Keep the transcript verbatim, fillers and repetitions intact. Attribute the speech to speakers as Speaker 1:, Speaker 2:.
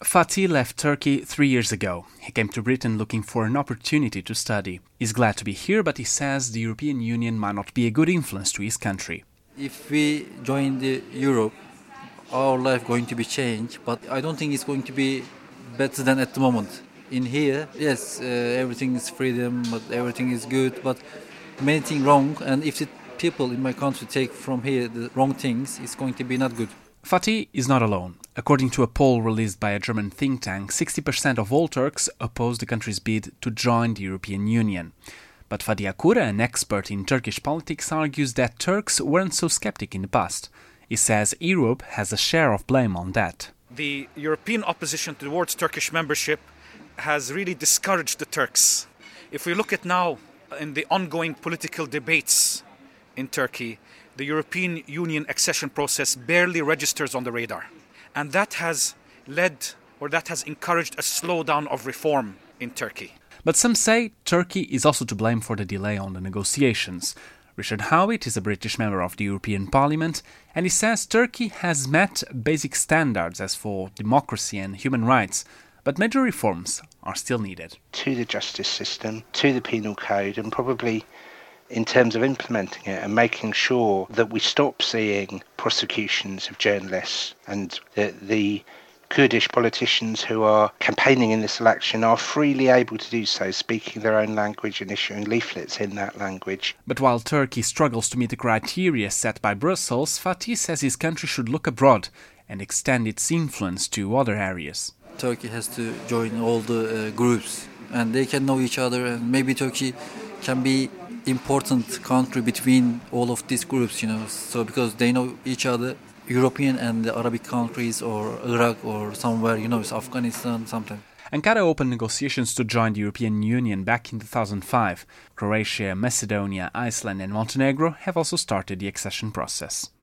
Speaker 1: Fatih left Turkey three years ago. He came to Britain looking for an opportunity to study. He's glad to be here, but he says the European Union might not be a good influence to his country.
Speaker 2: If we join the Europe, our life going to be changed, but I don't think it's going to be better than at the moment. In here, yes, uh, everything is freedom, but everything is good, but many things wrong, and if the people in my country take from here the wrong things, it's going to be not good.
Speaker 1: Fatih is not alone. According to a poll released by a German think tank, sixty percent of all Turks oppose the country's bid to join the European Union. But Fatih Akura, an expert in Turkish politics, argues that Turks weren't so skeptic in the past. He says Europe has a share of blame on that.
Speaker 3: The European opposition towards Turkish membership has really discouraged the Turks. If we look at now in the ongoing political debates in Turkey, the European Union accession process barely registers on the radar. And that has led, or that has encouraged a slowdown of reform in Turkey.
Speaker 1: But some say Turkey is also to blame for the delay on the negotiations. Richard Howitt is a British member of the European Parliament, and he says Turkey has met basic standards as for democracy and human rights, but major reforms are still needed.
Speaker 4: To the justice system, to the penal code, and probably in terms of implementing it and making sure that we stop seeing prosecutions of journalists and that the Kurdish politicians who are campaigning in this election are freely able to do so, speaking their own language and issuing leaflets in that language.
Speaker 1: But while Turkey struggles to meet the criteria set by Brussels, Fatih says his country should look abroad and extend its influence to other areas.
Speaker 2: Turkey has to join all the uh, groups and they can know each other, and maybe Turkey can be important country between all of these groups, you know, so because they know each other, European and the Arabic countries or Iraq or somewhere, you know, it's Afghanistan, sometimes.
Speaker 1: Ankara opened negotiations to join the European Union back in two thousand five. Croatia, Macedonia, Iceland and Montenegro have also started the accession process.